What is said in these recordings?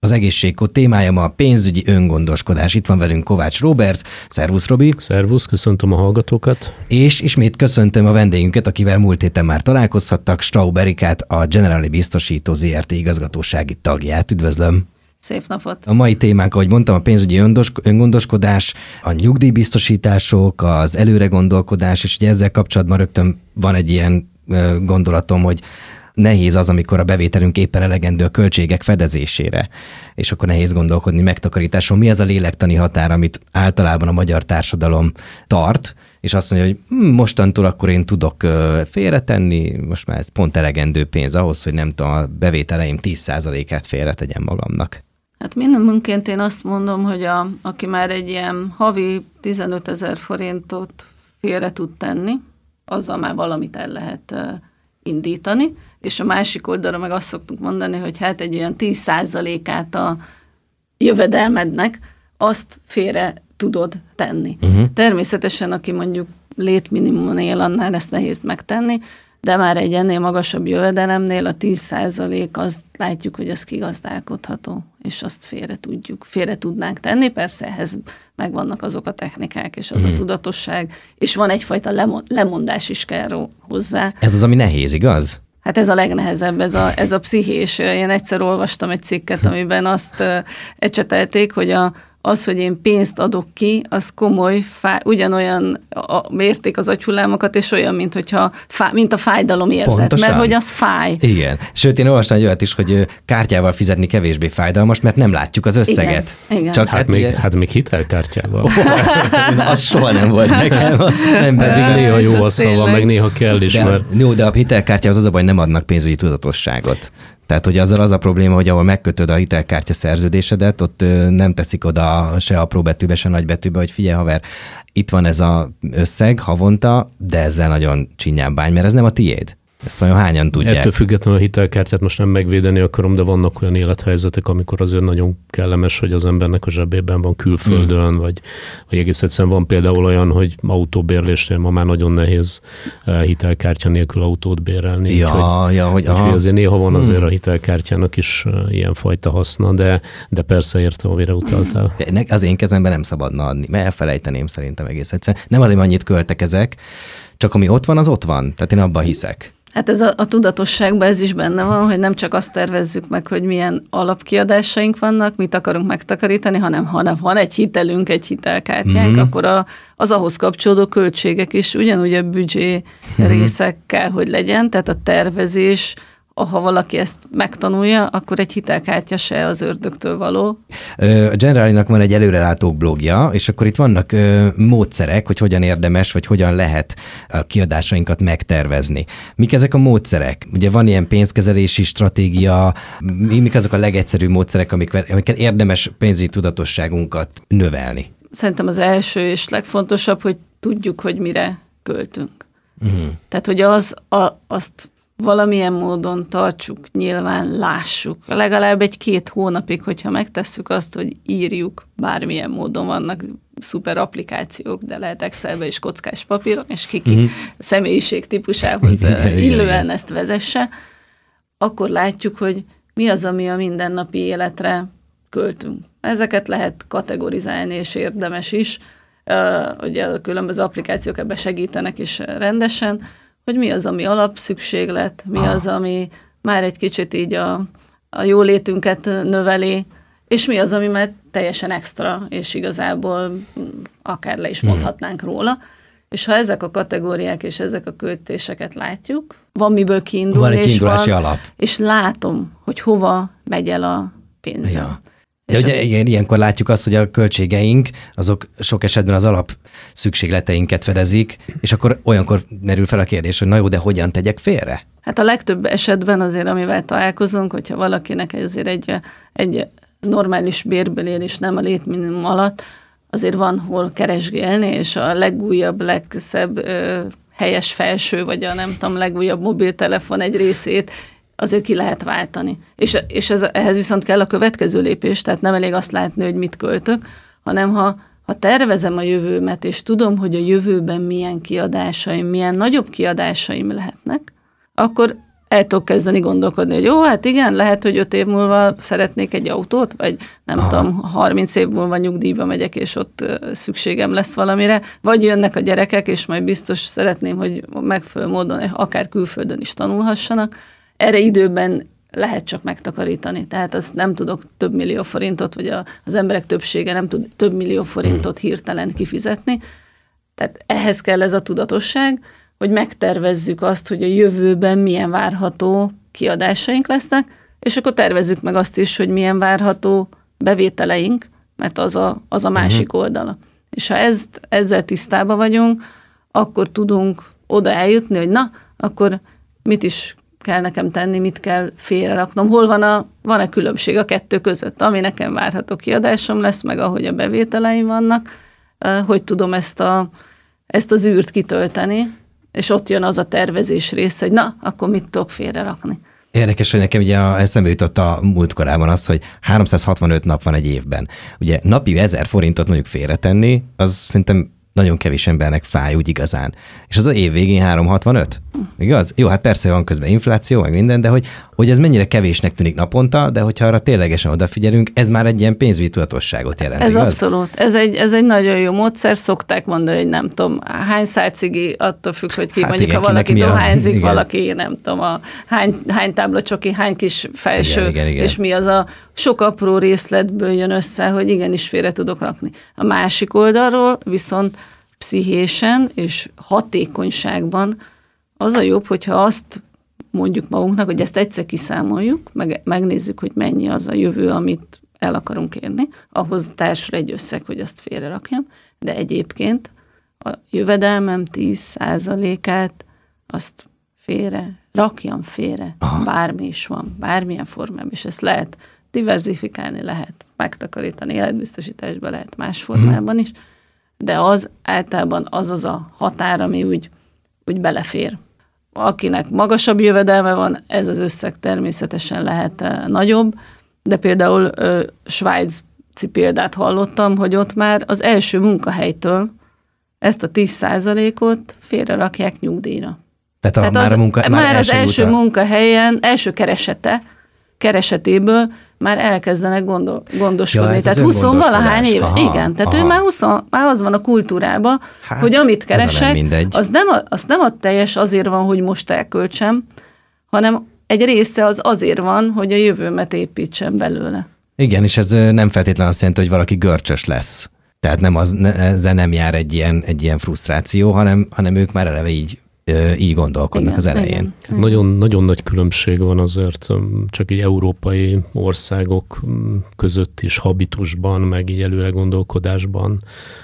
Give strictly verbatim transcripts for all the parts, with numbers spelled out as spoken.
Az egészségkód témája ma a pénzügyi öngondoskodás. Itt van velünk Kovács Róbert. Szervusz, Robi. Szervusz, köszöntöm a hallgatókat. És ismét köszöntöm a vendégünket, akivel múlt héten már találkozhattak, Straub Erikát, a Generali Biztosító zé er té igazgatósági tagját. Üdvözlöm. Szép napot! A mai témánk, ahogy mondtam, a pénzügyi öngondoskodás, a nyugdíjbiztosítások, az előregondolkodás, és ugye ezzel kapcsolatban rögtön van egy ilyen gondolatom, hogy nehéz az, amikor a bevételünk éppen elegendő a költségek fedezésére, és akkor nehéz gondolkodni megtakarításon. Mi az a lélektani határ, amit általában a magyar társadalom tart, és azt mondja, hogy hm, mostantól akkor én tudok félretenni, most már ez pont elegendő pénz ahhoz, hogy nem tudom, a bevételeim tíz százalékát félretegyem magamnak. Hát minimumként én azt mondom, hogy a, aki már egy ilyen havi tizenötezer forintot félre tud tenni, azzal már valamit el lehet indítani, és a másik oldalra meg azt szoktuk mondani, hogy hát egy olyan tíz százalékát a jövedelmednek azt félre tudod tenni. Uh-huh. Természetesen, aki mondjuk létminimumon él, annál ezt nehéz megtenni, de már egy ennél magasabb jövedelemnél a tíz százalék azt látjuk, hogy az kigazdálkodható, és azt félre tudjuk, félre tudnánk tenni. Persze ehhez megvannak azok a technikák, és az hmm. a tudatosság, és van egyfajta lemondás is kell hozzá. Ez az, ami nehéz, igaz? Hát ez a legnehezebb, ez a, ez a pszichés. Én egyszer olvastam egy cikket, amiben azt ecsetelték, hogy a az, hogy én pénzt adok ki, az komoly, fáj, ugyanolyan a, mérték az agyhullámokat, és olyan, mint, hogyha, fá, mint a fájdalom érzet, Pontosan. Mert hogy az fáj. Igen. Sőt, én olvastam egy olyat is, hogy kártyával fizetni kevésbé fájdalmas, mert nem látjuk az összeget. Igen. Igen. Csak hát, hát, még, ugye... hát még hitelkártyával. Oh, az soha nem volt nekem. Nem pedig néha jó a szava, meg néha kell is. De, mert... Jó, de a hitelkártyához az a baj, nem adnak pénzügyi tudatosságot. Tehát, hogy azzal az a probléma, hogy ahol megkötöd a hitelkártya szerződésedet, ott nem teszik oda se apró betűbe, se nagy betűbe, hogy figyelj haver, itt van ez az összeg havonta, de ezzel nagyon csinyán bány, mert ez nem a tiéd. Ezt nagyon hányan tudják. Ettől függetlenül a hitelkártyát most nem megvédeni akarom, de vannak olyan élethelyzetek, amikor azért nagyon kellemes, hogy az embernek a zsebében van külföldön, mm. vagy, vagy egész egyszerűen van például olyan, hogy autóbérlésnél ma már nagyon nehéz hitelkártya nélkül autót bérelni. Ja, úgyhogy, ja, hogy úgyhogy azért néha van azért mm. a hitelkártyának is ilyen fajta haszna, de, de persze értem, amire utaltál. Az én kezemben nem szabadna adni, mert elfelejteném szerintem egész egyszerűen. Nem azért, annyit költek ezek, csak ami ott van, az ott van. Tehát én abban hiszek. Hát ez a, a tudatosságban ez is benne van, hogy nem csak azt tervezzük meg, hogy milyen alapkiadásaink vannak, mit akarunk megtakarítani, hanem ha van egy hitelünk, egy hitelkártyánk, mm-hmm. akkor a, az ahhoz kapcsolódó költségek is ugyanúgy a büdzsé mm-hmm. részek kell, hogy legyen, tehát a tervezés, ha valaki ezt megtanulja, akkor egy hitelkártya se az ördögtől való. A Generalinak van egy előrelátó blogja, és akkor itt vannak módszerek, hogy hogyan érdemes, vagy hogyan lehet a kiadásainkat megtervezni. Mik ezek a módszerek? Ugye van ilyen pénzkezelési stratégia, mik azok a legegyszerűbb módszerek, amikkel, amikkel érdemes pénzügyi tudatosságunkat növelni? Szerintem az első és legfontosabb, hogy tudjuk, hogy mire költünk. Uh-huh. Tehát, hogy az, a, azt valamilyen módon tartsuk, nyilván lássuk. Legalább egy-két hónapig, hogyha megtesszük azt, hogy írjuk, bármilyen módon vannak szuper applikációk, de lehet Excelbe és kockás papíron, és kiki uh-huh. személyiség típusához illően ezt vezesse, akkor látjuk, hogy mi az, ami a mindennapi életre költünk. Ezeket lehet kategorizálni, és érdemes is. Ugye a különböző applikációk ebbe segítenek is rendesen, hogy mi az, ami alapszükséglet, mi ah. az, ami már egy kicsit így a, a jólétünket növeli, és mi az, ami már teljesen extra, és igazából akár le is mondhatnánk hmm. róla. És ha ezek a kategóriák és ezek a költéseket látjuk, van miből kiindulni, van egy és, van, alap. és látom, hogy hova megy el a pénzem. Ja. De ugye igen, ilyenkor látjuk azt, hogy a költségeink, azok sok esetben az alap szükségleteinket fedezik, és akkor olyankor merül fel a kérdés, hogy na jó, de hogyan tegyek félre? Hát a legtöbb esetben azért, amivel találkozunk, hogyha valakinek azért egy, egy normális bérbelélés nem a létminimum alatt, azért van hol keresgélni, és a legújabb, legszebb ö, helyes felső, vagy a nem tudom, legújabb mobiltelefon egy részét azért ki lehet váltani. És, és ez, ehhez viszont kell a következő lépés, tehát nem elég azt látni, hogy mit költök, hanem ha, ha tervezem a jövőmet, és tudom, hogy a jövőben milyen kiadásaim, milyen nagyobb kiadásaim lehetnek, akkor el tudok kezdeni gondolkodni, hogy jó, hát igen, lehet, hogy öt év múlva szeretnék egy autót, vagy nem Aha. tudom, harminc év múlva nyugdíjba megyek, és ott szükségem lesz valamire, vagy jönnek a gyerekek, és majd biztos szeretném, hogy megfelelő módon akár külföldön is tanulhassanak. Erre időben lehet csak megtakarítani. Tehát azt nem tudok több millió forintot, vagy az emberek többsége nem tud több millió forintot hirtelen kifizetni. Tehát ehhez kell ez a tudatosság, hogy megtervezzük azt, hogy a jövőben milyen várható kiadásaink lesznek, és akkor tervezzük meg azt is, hogy milyen várható bevételeink, mert az a, az a másik uh-huh. oldala. És ha ezt, ezzel tisztában vagyunk, akkor tudunk oda eljutni, hogy na, akkor mit is kell nekem tenni, mit kell félreraknom, hol van a, van-e különbség a kettő között, ami nekem várható kiadásom lesz, meg ahogy a bevételeim vannak, hogy tudom ezt, a, ezt az űrt kitölteni, és ott jön az a tervezés része, hogy na, akkor mit tudok félrerakni. Érdekes, hogy nekem ugye eszembe jutott a múltkorában az, hogy háromszázhatvanöt nap van egy évben. Ugye napi ezer forintot mondjuk félretenni, az szerintem nagyon kevés embernek fáj úgy igazán. És az az év végén háromszázhatvanöt? Igaz? Jó, hát persze van közben infláció, meg minden, de hogy, hogy ez mennyire kevésnek tűnik naponta, de hogyha arra ténylegesen odafigyelünk, ez már egy ilyen pénzügyi tudatosságot jelent. Ez igaz? Abszolút. Ez egy, ez egy nagyon jó módszer. Szokták mondani, hogy nem tudom, hány száj cigi, attól függ, hogy ki, hát mondjuk igen, ha valaki dohányzik, a... valaki nem tudom, a hány, hány tábla csoki, hány kis felső, igen, igen, igen. És mi az a sok apró részletből jön össze, hogy igenis félre tudok rakni. A másik oldalról viszont pszichésen és hatékonyságban az a jobb, hogyha azt mondjuk magunknak, hogy ezt egyszer kiszámoljuk, meg, megnézzük, hogy mennyi az a jövő, amit el akarunk érni, ahhoz társul egy összeg, hogy azt félre rakjam, de egyébként a jövedelmem tíz százalékát azt félre, rakjam félre, Aha. bármi is van, bármilyen formában, és ezt lehet diverzifikálni, lehet megtakarítani, életbiztosításban lehet más formában is, de az általában az az a határ, ami úgy, úgy belefér. Akinek magasabb jövedelme van, ez az összeg természetesen lehet nagyobb, de például svájci példát hallottam, hogy ott már az első munkahelytől ezt a tíz százalékot félre rakják nyugdíjra. Tehát, a, Tehát már, az, a munka, már, már az első utal. munkahelyen, első keresete, keresetéből már elkezdenek gondol, gondoskodni. Ja, tehát húsz-valahány éve. Aha, igen, tehát aha. ő már, húsz, már az van a kultúrában, hát, hogy amit keresek, nem az nem, a, az nem a teljes azért van, hogy most elköltsem, hanem egy része az azért van, hogy a jövőmet építsem belőle. Igen, és ez nem feltétlenül azt jelenti, hogy valaki görcsös lesz. Tehát nem az, ezzel nem jár egy ilyen, egy ilyen frusztráció, hanem, hanem ők már eleve így így gondolkodnak igen, az elején. Igen. Nagyon, nagyon nagy különbség van azért csak így európai országok között is habitusban, meg így előre gondolkodásban,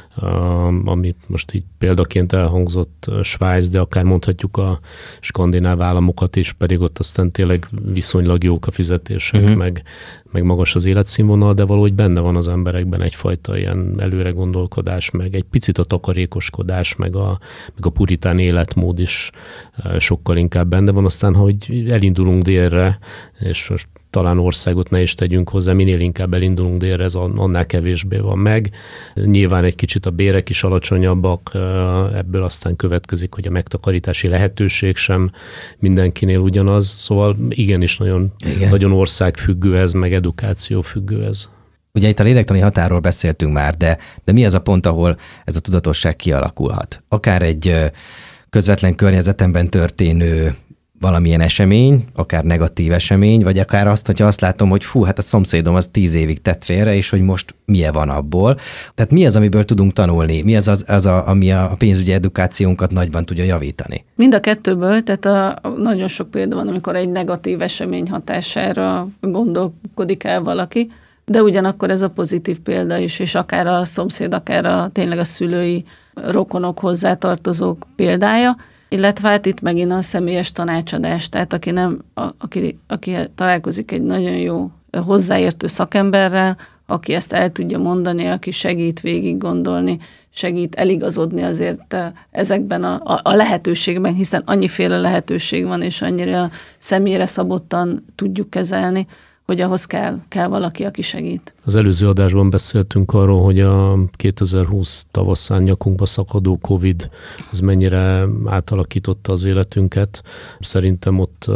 amit most így példaként elhangzott Svájc, de akár mondhatjuk a skandináv államokat is, pedig ott aztán tényleg viszonylag jók a fizetések, uh-huh. meg, meg magas az életszínvonal, de valahogy benne van az emberekben egyfajta ilyen előre gondolkodás, meg egy picit a takarékoskodás, meg a, meg a puritán életmód is sokkal inkább benne van. Aztán, hogy elindulunk délre, és most talán országot ne is tegyünk hozzá, minél inkább elindulunk délre, ez annál kevésbé van meg. Nyilván egy kicsit a bérek is alacsonyabbak, ebből aztán következik, hogy a megtakarítási lehetőség sem mindenkinél ugyanaz, szóval igenis nagyon, nagyon országfüggő ez, meg edukációfüggő ez. Ugye itt a lélektani határról beszéltünk már, de, de mi az a pont, ahol ez a tudatosság kialakulhat? Akár egy közvetlen környezetemben történő valamilyen esemény, akár negatív esemény, vagy akár azt, hogyha azt látom, hogy fú, hát a szomszédom az tíz évig tett félre, és hogy most milyen van abból. Tehát mi az, amiből tudunk tanulni? Mi az, az, az a, ami a pénzügyi edukációnkat nagyban tudja javítani? Mind a kettőből, tehát a, nagyon sok példa van, amikor egy negatív esemény hatására gondolkodik el valaki, de ugyanakkor ez a pozitív példa is, és akár a szomszéd, akár a, tényleg a szülői rokonok, hozzátartozók példája, illetve hát itt megint a személyes tanácsadás, tehát aki, nem, a, aki, aki találkozik egy nagyon jó hozzáértő szakemberrel, aki ezt el tudja mondani, aki segít végig gondolni, segít eligazodni azért ezekben a, a, a lehetőségben, hiszen annyiféle lehetőség van, és annyira személyre szabottan tudjuk kezelni, hogy ahhoz kell, kell valaki, aki segít. Az előző adásban beszéltünk arról, hogy a kétezer-húsz tavaszán nyakunkba szakadó Covid az mennyire átalakította az életünket. Szerintem ott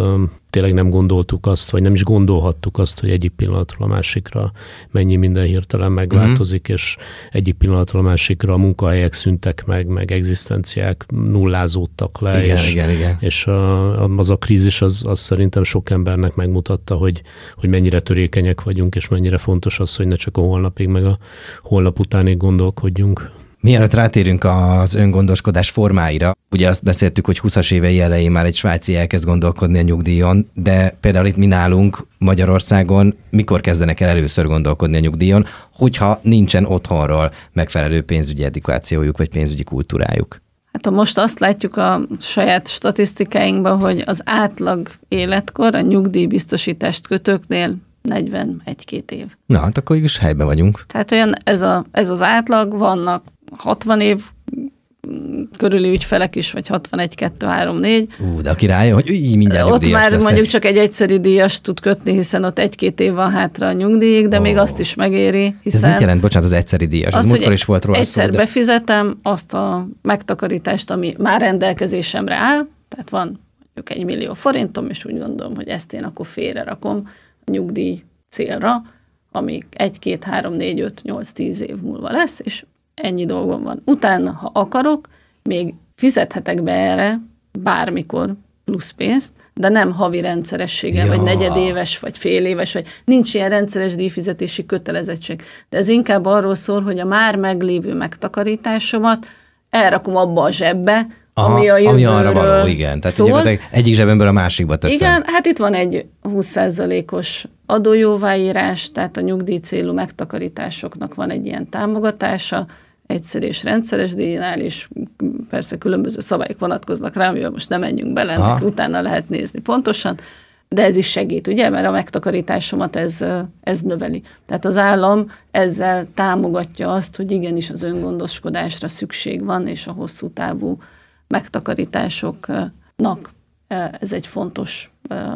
tényleg nem gondoltuk azt, vagy nem is gondolhattuk azt, hogy egyik pillanatról a másikra mennyi minden hirtelen megváltozik, uh-huh. és egyik pillanatról a másikra a munkahelyek szűntek meg, meg egzisztenciák nullázódtak le, igen, és, igen, igen. és a, az a krízis az, az szerintem sok embernek megmutatta, hogy, hogy mennyire törékenyek vagyunk, és mennyire fontos az, hogy ne csak a holnapig, meg a holnap utánig gondolkodjunk. Mielőtt rátérünk az öngondoskodás formáira, ugye azt beszéltük, hogy huszas évei elején már egy svájci elkezd gondolkodni a nyugdíjon, de például itt mi nálunk Magyarországon mikor kezdenek el először gondolkodni a nyugdíjon, hogyha nincsen otthonról megfelelő pénzügyi edukációjuk vagy pénzügyi kultúrájuk? Hát ha most azt látjuk a saját statisztikáinkban, hogy az átlag életkor a nyugdíjbiztosítást kötőknél negyvenegy-két év. Na, hát akkor is helyben vagyunk. Tehát olyan ez, a, ez az átlag, vannak hatvan év körüli ügyfelek is, vagy hatvanegy, kettő, három, négy. Ú, de aki rájön, hogy így mindjárt ott már leszek. mondjuk csak egy egyszeri díjas tud kötni, hiszen ott egy-két év van hátra a nyugdíjig, de oh. még azt is megéri, hiszen... Ez mit jelent? Bocsánat, az egyszeri díjas? Az, az múltkor is volt róla egyszer szó, de... befizetem azt a megtakarítást, ami már rendelkezésemre áll, tehát van mondjuk egy millió forintom, és úgy gondolom, hogy ezt én akkor félre rakom a nyugdíj célra, ami egy, két, három, négy, öt, nyolc, tíz év múlva lesz, és ennyi dolgom van. Utána, ha akarok, még fizethetek be erre bármikor plusz pénzt, de nem havi rendszerességgel, ja. vagy negyedéves, vagy fél éves, vagy nincs ilyen rendszeres díjfizetési kötelezettség. De ez inkább arról szól, hogy a már meglévő megtakarításomat elrakom abba a zsebbe, Aha, ami a jövőről ami arra való, igen. Tehát szól. Egyik zsebemből a másikba teszem. Igen, hát itt van egy húsz százalékos adójóváírás, tehát a nyugdíj célú megtakarításoknak van egy ilyen támogatása, egyszer és rendszeres díjnál, és persze különböző szabályok vonatkoznak rá, amivel most nem menjünk bele, ennek utána lehet nézni pontosan, de ez is segít, ugye, mert a megtakarításomat ez, ez növeli. Tehát az állam ezzel támogatja azt, hogy igenis az öngondoskodásra szükség van, és a hosszú távú megtakarításoknak ez egy fontos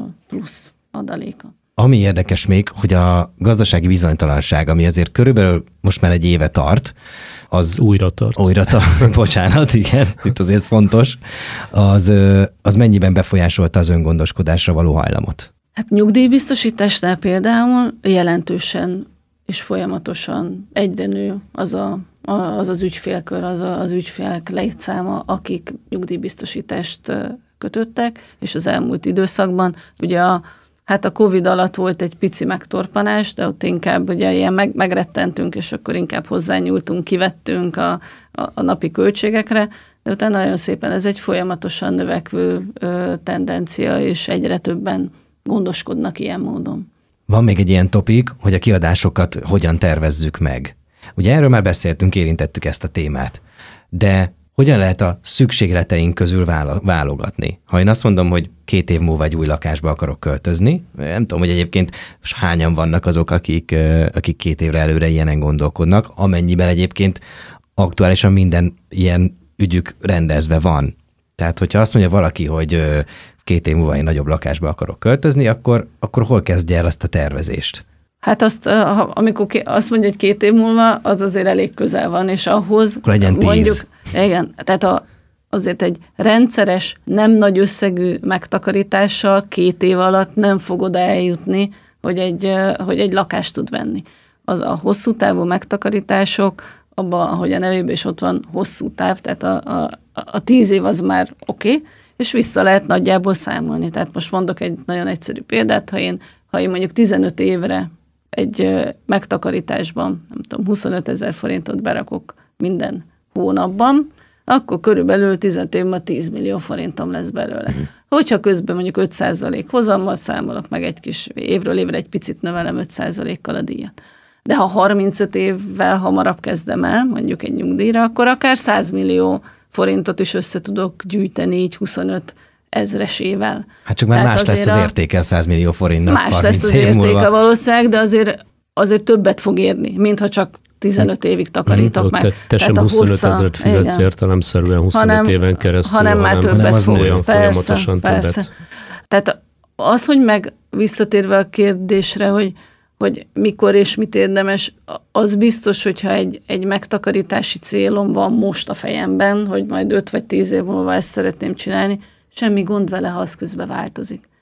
plusz adaléka. Ami érdekes még, hogy a gazdasági bizonytalanság, ami azért körülbelül most már egy éve tart, az újra tart. Újra tart, bocsánat, igen, itt azért fontos, az, az mennyiben befolyásolta az öngondoskodásra való hajlamot? Hát nyugdíjbiztosításnál például jelentősen és folyamatosan egyre nő az a, az, az ügyfélkör, az a, az ügyfélek létszáma, akik nyugdíjbiztosítást kötöttek, és az elmúlt időszakban ugye a Hát a Covid alatt volt egy pici megtorpanás, de ott inkább ugye ilyen meg, megrettentünk, és akkor inkább hozzányúltunk, kivettünk a, a, a napi költségekre, de utána nagyon szépen ez egy folyamatosan növekvő ö, tendencia, és egyre többen gondoskodnak ilyen módon. Van még egy ilyen topik, hogy a kiadásokat hogyan tervezzük meg. Ugye erről már beszéltünk, érintettük ezt a témát, de hogyan lehet a szükségleteink közül válogatni? Ha én azt mondom, hogy két év múlva egy új lakásba akarok költözni, nem tudom, hogy egyébként hányan vannak azok, akik, akik két évre előre ilyenen gondolkodnak, amennyiben egyébként aktuálisan minden ilyen ügyük rendezve van. Tehát, hogyha azt mondja valaki, hogy két év múlva egy nagyobb lakásba akarok költözni, akkor, akkor hol kezdje el azt a tervezést? Hát azt, amikor azt mondja, hogy két év múlva, az azért elég közel van, és ahhoz akkor legyen tíz. Mondjuk, igen, tehát a, azért egy rendszeres, nem nagy összegű megtakarítással két év alatt nem fog oda eljutni, hogy egy, hogy egy lakást tud venni. Az a hosszú távú megtakarítások, abban, ahogy a nevében is ott van, hosszú táv, tehát a, a, a tíz év az már oké, okay, és vissza lehet nagyjából számolni. Tehát most mondok egy nagyon egyszerű példát, ha én, ha én mondjuk tizenöt évre egy megtakarításban, nem tudom, huszonöt ezer forintot berakok minden hónapban, akkor körülbelül tizenöt évben tíz millió forintom lesz belőle. Uh-huh. Hogyha közben mondjuk öt százalék hozammal számolok, meg egy kis évről évre egy picit növelem öt százalékkal a díjat. De ha harmincöt évvel hamarabb kezdem el, mondjuk egy nyugdíjra, akkor akár száz millió forintot is össze tudok gyűjteni így huszonöt ezresével. Hát csak már Tehát más lesz az értéke a száz millió forintnak. Más lesz az értéke valószínűleg, de azért, azért többet fog érni, mintha csak tizenöt évig takarítok hmm, meg. Te, te sem huszonöt ezeret fizetsz értelemszerűen huszonöt hanem, éven keresztül, hanem már többet hanem fogsz. Persze, persze. Tehát az, hogy meg visszatérve a kérdésre, hogy, hogy mikor és mit érdemes, az biztos, hogyha egy, egy megtakarítási célom van most a fejemben, hogy majd öt vagy tíz év múlva ezt szeretném csinálni, semmi gond vele, ha az közben változik.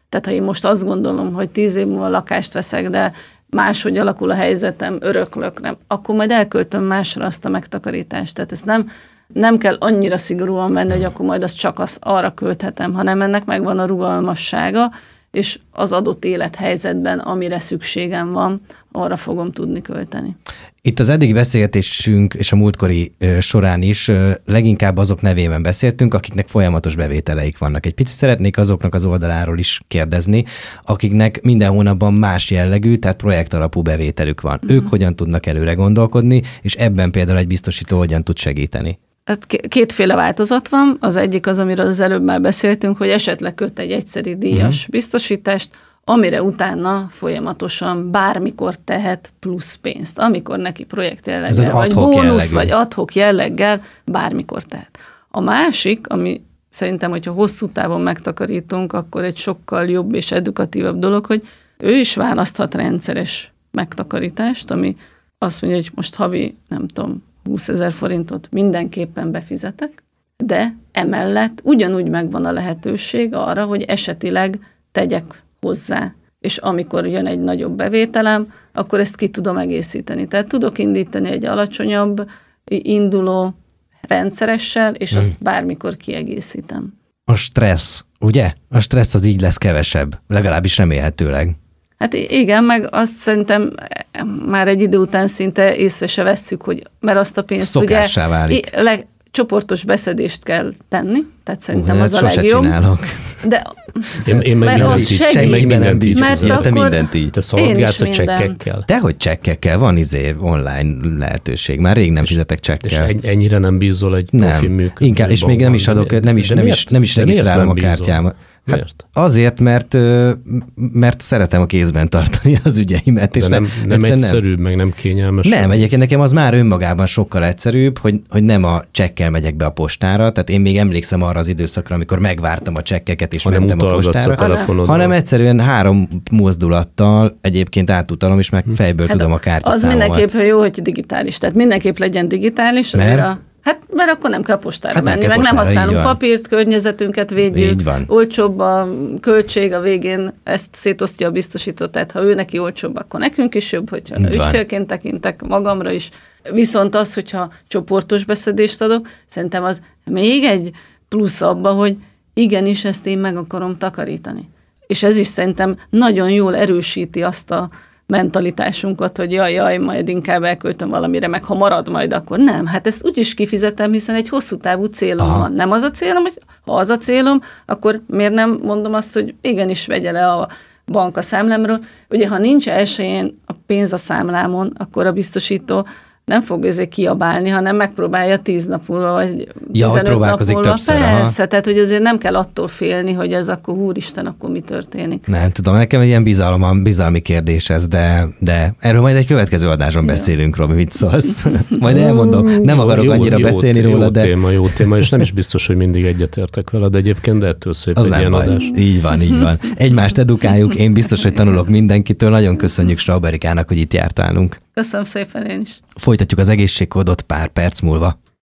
Tehát ha én most azt gondolom, hogy tíz év múlva lakást veszek, de máshogy alakul a helyzetem, öröklök, nem, akkor majd elköltöm másra azt a megtakarítást. Tehát ezt nem, nem kell annyira szigorúan venni, hogy akkor majd azt csak az, arra költhetem, hanem ennek megvan a rugalmassága, és az adott élethelyzetben, amire szükségem van, arra fogom tudni költeni. Itt az eddigi beszélgetésünk és a múltkori során is leginkább azok nevében beszéltünk, akiknek folyamatos bevételeik vannak. Egy picit szeretnék azoknak az oldaláról is kérdezni, akiknek minden hónapban más jellegű, tehát projektalapú bevételük van. Uh-huh. Ők hogyan tudnak előre gondolkodni, és ebben például egy biztosító hogyan tud segíteni? Hát kétféle változat van. Az egyik az, amiről az előbb már beszéltünk, hogy esetleg köt egy egyszeri díjas uh-huh. biztosítást, amire utána folyamatosan bármikor tehet plusz pénzt. Amikor neki projekt jelleggel, vagy bónusz, jellegű. vagy ad-hoc jelleggel, bármikor tehet. A másik, ami szerintem, hogyha hosszú távon megtakarítunk, akkor egy sokkal jobb és edukatívabb dolog, hogy ő is választhat rendszeres megtakarítást, ami azt mondja, hogy most havi, nem tudom, húszezer forintot mindenképpen befizetek, de emellett ugyanúgy megvan a lehetőség arra, hogy esetileg tegyek hozzá, és amikor jön egy nagyobb bevételem, akkor ezt ki tudom egészíteni. Tehát tudok indítani egy alacsonyabb induló rendszeressel, és azt hmm. bármikor kiegészítem. A stressz, ugye? A stressz az így lesz kevesebb, legalábbis remélhetőleg. Hát igen, meg azt szerintem már egy idő után szinte észre se vesszük, hogy mert azt a pénzt szokássá ugye válik. Le, csoportos beszedést kell tenni, tehát szerintem uh, az a legjobb. Csinálok. De én, én meg mindent így, meg mindent így fizetem. Te mindent így. Te szaladgálsz a csekkekkel. Dehogy csekkekkel, van izé online lehetőség. Már rég nem és, fizetek csekkkel. És ennyire nem bízol egy profi működő. Inkább, és még nem is adok, nem is, nem is, nem is regisztrálom a kártyámat. Hát azért, mert, mert szeretem a kézben tartani az ügyeimet. És nem, nem, nem egyszerűbb, nem. meg nem kényelmes. Nem, egyébként nekem az már önmagában sokkal egyszerűbb, hogy, hogy nem a csekkel megyek be a postára, tehát én még emlékszem arra az időszakra, amikor megvártam a csekkeket, és hanem mentem a postára, a hanem egyszerűen három mozdulattal egyébként átutalom, és meg fejből hát tudom a kártyaszámomat. Az mindenképp jó, hogy digitális, tehát mindenképp legyen digitális, azért a Hát, mert akkor nem kell postára hát menni, nem meg postára, nem használunk papírt, környezetünket védjük, olcsóbb a költség, a végén ezt szétosztja a biztosító, tehát ha ő neki olcsóbb, akkor nekünk is jobb, hogyha ügyfélként tekintek magamra is. Viszont az, hogyha csoportos beszedést adok, szerintem az még egy plusz abba, hogy igenis ezt én meg akarom takarítani. És ez is szerintem nagyon jól erősíti azt a mentalitásunkat, hogy jaj, jaj, majd inkább elköltöm valamire, meg ha marad majd, akkor nem. Hát ezt úgyis kifizetem, hiszen egy hosszú távú célom Aha. van. Nem az a célom, hogy ha az a célom, akkor miért nem mondom azt, hogy igenis vegye le a bank a számlámról. Ugye, ha nincs elsőjén a pénz a számlámon, akkor a biztosító nem fog ezért kiabálni, hanem megpróbálja tíz nap múlva, vagy ja, tizenöt nap múlva. Többször, Persze, aha. tehát hogy azért nem kell attól félni, hogy ez akkor úristen, akkor mi történik. Nem tudom, nekem egy ilyen bizalom, bizalmi kérdés ez, de, de erről majd egy következő adásban ja. beszélünk, Robi, mit szólsz? Majd elmondom, nem akarok jó, annyira jó, beszélni jó, róla, jó de... Téma, jó téma, és nem is biztos, hogy mindig egyetértek veled egyébként, de ettől szép az egy ilyen baj. Adás. Így van, így van. Egymást edukáljuk, én biztos, hogy tanulok mindenkitől. Nagyon köszönjük Strauberikának, hogy itt jártálunk. Köszönöm szépen én is. Folytatjuk az egészségkódot pár perc múlva.